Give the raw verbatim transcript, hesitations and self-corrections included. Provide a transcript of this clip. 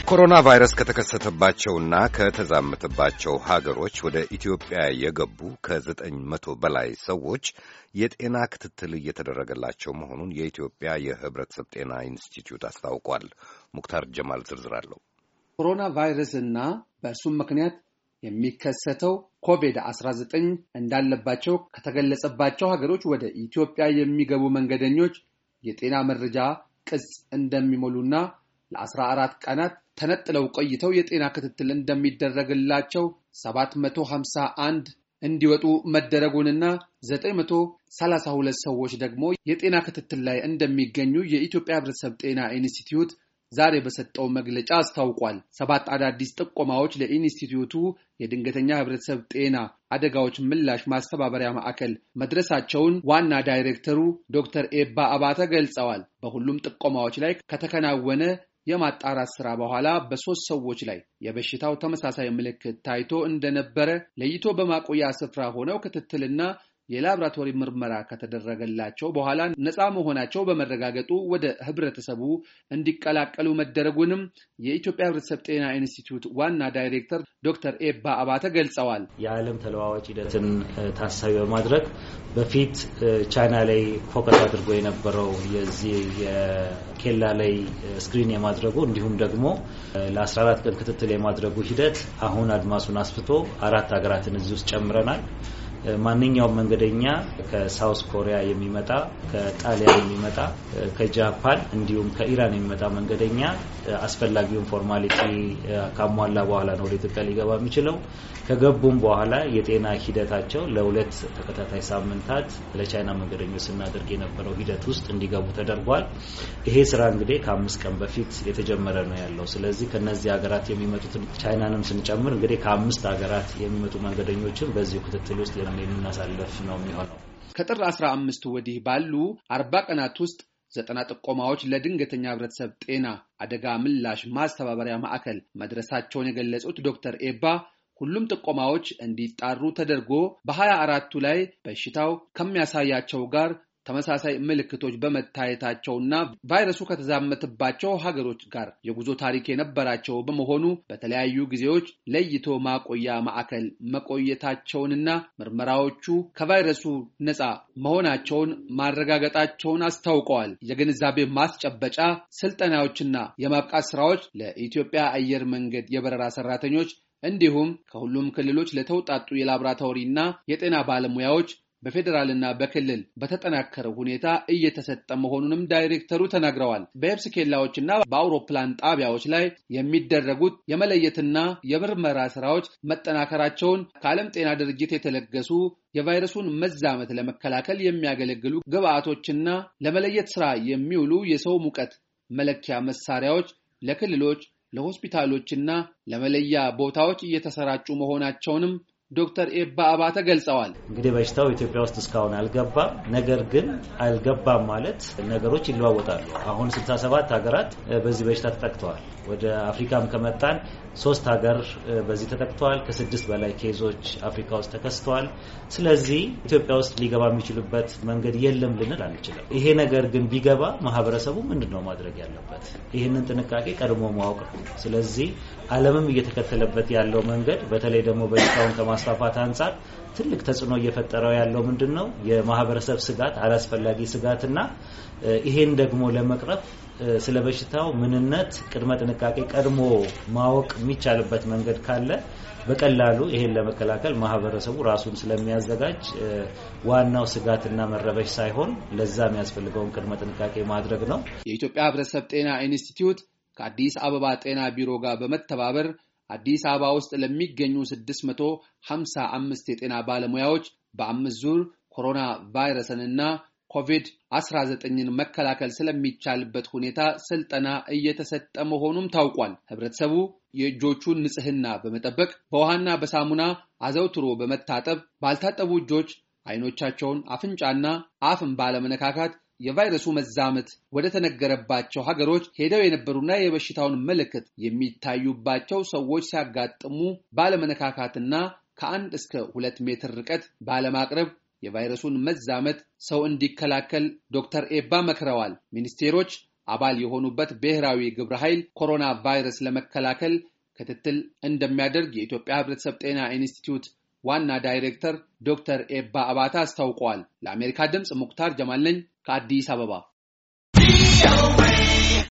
ኮሮና ቫይረስ ከተከሰተባቸውና ከተዛመተባቸው ሀገሮች ወደ ኢትዮጵያ የገቡ ከዘጠኝ መቶ በላይ ሰዎች የጤና ክትትል እየተደረገላቸው መሆኑን የኢትዮጵያ የሕብረተሰብ ጤና ኢንስቲትዩት አስታውቋል። ሙክታር ጀማል ዝርዝር አለው። ኮሮና ቫይረስና በእርሱም ምክንያት የሚከሰተው ኮቪድ አስራ ዘጠኝ እንዳለባቸው ከተገለጸባቸው ሀገሮች ወደ ኢትዮጵያ የሚገቡ መንገደኞች የጤና መረጃ ቅጽ እንደሚሞሉና ለአስራ አራት ቀናት ተነጥለው ቆይተው የጤና ክትትል እንደሚደረግላቸው ሰባት መቶ ሃምሳ አንድ እንዲወጡ መደረጉንና ዘጠኝ መቶ ሰላሳ ሁለት ሰዎች ደግሞ የጤና ክትትል ላይ እንደሚገኙ የኢትዮጵያ ሕብረተሰብ ጤና ኢንስቲትዩት ዛሬ በሰጠው መግለጫ አስታውቋል። ሰባት አዳዲስ ጥቆማዎች ለኢንስቲትዩቱ የድንገተኛ ሕብረተሰብ ጤና አደጋዎች ምላሽ ማስተባበሪያ ማዕከል መድረሳቸውን ዋና ዳይሬክተሩ ዶክተር ኤባ አባተ ገልጸዋል። በሁሉም ጥቆማዎች ላይ ከተከናወነ የማጣራት ስራ በኋላ በሶስት ሰዎች ላይ የበሽታው ተመሳሳይ ምልክት ታይቶ እንደነበረ ለይቶ በማቆያ ስፍራ ሆነው ክትትልና የላብራቶሪ ምርመራ ከተደረገላቸው በኋላ ነፃ መሆናቸው በመረጋገጡ ወደ ህብረተሰቡ እንዲቀላቀሉ መደረጉንም የኢትዮጵያ ሕብረተሰብ ጤና ኢንስቲትዩት ዋና ዳይሬክተር ዶክተር ኤባ አባተ ገልጸዋል። የዓለም ተለዋዋጭ ሂደትን ታሳቢ በማድረግ በፊት ቻይና ላይ ፎከስ አድርጎ የነበረው የዚህ የኬላ ላይ ስክሪን የማድረጉ እንዲሁም ደግሞ ለአስራ አራት ቀን ክትትል የማድረጉ ሂደት አሁን አድማሱን አስፍቶ አራት ሀገራትን እዚህ ውስጥ ጨምረናል። ማንኛውም መንገደኛ ከሳውዝ ኮሪያ የሚመጣ ከጣሊያን የሚመጣ ከጃፓን እንዲሁም ከኢራን የሚመጣ መንገደኛ አስፈላጊውን ፎርማሊቲ ካሟላ በኋላ ነው ወደ ኢትዮጵያ ሊገባ የሚችለው። ከገቡም በኋላ የጤና ሂደታቸው ለሁለት ተከታታይ ሳምንታት ለቻይና መንገደኞች ስናደርግ የነበረው ሂደት ውስጥ እንዲገቡ ተደርጓል። ይሄ ስራ እንግዲህ ከአምስት ቀን በፊት የተጀመረ ነው ያለው። ስለዚህ ከነዚህ ሀገራት የሚመጡትን ቻይናንም ስንጨምር እንግዲህ ከአምስት ሀገራት የሚመጡ መንገደኞችን በዚህ ክትትል ውስጥ የምናሳልፍ ነው የሚሆነው። ከጥር አስራ አምስት ወዲህ ባሉ አርባ ቀናት ውስጥ ዘጠና ጥቆማዎች ለድንገተኛ ሕብረተሰብ ጤና አደጋ ምላሽ ማስተባበሪያ ማዕከል መድረሳቸውን የገለጹት ዶክተር ኤባ ሁሉም ጥቆማዎች እንዲጣሩ ተደርጎ በሀያ አራቱ ላይ በሽታው ከሚያሳያቸው ጋር ተመሳሳይ ምልክቶች በመታየታቸውና ቫይረሱ ከተዛመተባቸው ሀገሮች ጋር የጉዞ ታሪክ የነበራቸው በመሆኑ በተለያዩ ጊዜዎች ለይቶ ማቆያ ማዕከል መቆየታቸውንና ምርመራዎቹ ከቫይረሱ ነፃ መሆናቸውን ማረጋገጣቸውን አስታውቀዋል። የግንዛቤ ማስጨበጫ ስልጠናዎችና የማብቃት ስራዎች ለኢትዮጵያ አየር መንገድ የበረራ ሰራተኞች እንዲሁም ከሁሉም ክልሎች ለተውጣጡ የላብራቶሪና የጤና ባለሙያዎች በፌደራልና በክልል በተጠናከረ ሁኔታ እየተሰጠ መሆኑንም ዳይሬክተሩ ተናግረዋል። በየብስ ኬላዎችና በአውሮፕላን ጣቢያዎች ላይ የሚደረጉት የመለየትና የምርመራ ስራዎች መጠናከራቸውን ከዓለም ጤና ድርጅት የተለገሱ የቫይረሱን መዛመት ለመከላከል የሚያገለግሉ ግብአቶችና ለመለየት ስራ የሚውሉ የሰው ሙቀት መለኪያ መሳሪያዎች ለክልሎች ለሆስፒታሎችና ለመለያ ቦታዎች እየተሰራጩ መሆናቸውንም ዶክተር ኤባ አባተ ገልጸዋል። እንግዲህ በሽታው ኢትዮጵያ ውስጥ እስካሁን አልገባም። ነገር ግን አልገባም ማለት ነገሮች ይለዋወጣሉ። አሁን ስልሳ ሰባት ሀገራት በዚህ በሽታ ተጠቅተዋል። ወደ አፍሪካም ከመጣን ሶስት ሀገር በዚህ ተጠቅተዋል። ከስድስት በላይ ኬዞች አፍሪካ ውስጥ ተከስተዋል። ስለዚህ ኢትዮጵያ ውስጥ ሊገባ የሚችልበት መንገድ የለም ልንል አንችልም። ይሄ ነገር ግን ቢገባ ማህበረሰቡ ምንድነው ማድረግ ያለበት? ይህንን ጥንቃቄ ቀድሞ ማወቅ ነው። ስለዚህ ዓለምም እየተከተለበት ያለው መንገድ በተለይ ደግሞ በሽታውን ከማስፋፋት አንጻር ትልቅ ተጽዕኖ እየፈጠረው ያለው ምንድነው? የማህበረሰብ ስጋት፣ አላስፈላጊ ስጋትና ይሄን ደግሞ ለመቅረፍ ስለ በሽታው ምንነት ቅድመ ጥንቃቄ ቀድሞ ማወቅ የሚቻልበት መንገድ ካለ በቀላሉ ይሄን ለመከላከል ማህበረሰቡ ራሱን ስለሚያዘጋጅ ዋናው ስጋትና መረበሽ ሳይሆን ለዛ የሚያስፈልገውን ቅድመ ጥንቃቄ ማድረግ ነው። የኢትዮጵያ ሕብረተሰብ ጤና ኢንስቲትዩት ከአዲስ አበባ ጤና ቢሮ ጋር በመተባበር አዲስ አበባ ውስጥ ለሚገኙ ስድስት መቶ ሃምሳ አምስት የጤና ባለሙያዎች በአምስት ዙር ኮሮና ቫይረስንና ኮቪድ አስራ ዘጠኝን መከላከል ስለሚቻልበት ሁኔታ ስልጠና እየተሰጠ መሆኑም ታውቋል። ህብረተሰቡ የእጆቹን ንጽህና በመጠበቅ በውሃና በሳሙና አዘውትሮ በመታጠብ ባልታጠቡ እጆች አይኖቻቸውን፣ አፍንጫና አፍን ባለመነካካት የቫይረሱ መዛመት ወደ ተነገረባቸው ሀገሮች ሄደው የነበሩና የበሽታውን ምልክት የሚታዩባቸው ሰዎች ሲያጋጥሙ ባለመነካካትና ከአንድ እስከ ሁለት ሜትር ርቀት ባለማቅረብ የቫይረሱን መዛመት ሰው እንዲከላከል ዶክተር ኤባ መክረዋል። ሚኒስቴሮች፣ አባል የሆኑበት ብሔራዊ ግብረ ኃይል ኮሮና ቫይረስ ለመከላከል ክትትል እንደሚያደርግ የኢትዮጵያ ሕብረተሰብ ጤና ኢንስቲትዩት ዋና ዳይሬክተር ዶክተር ኤባ አባታ አስታውቀዋል። ለአሜሪካ ድምጽ ሙክታር ጀማል ነኝ ከአዲስ አበባ።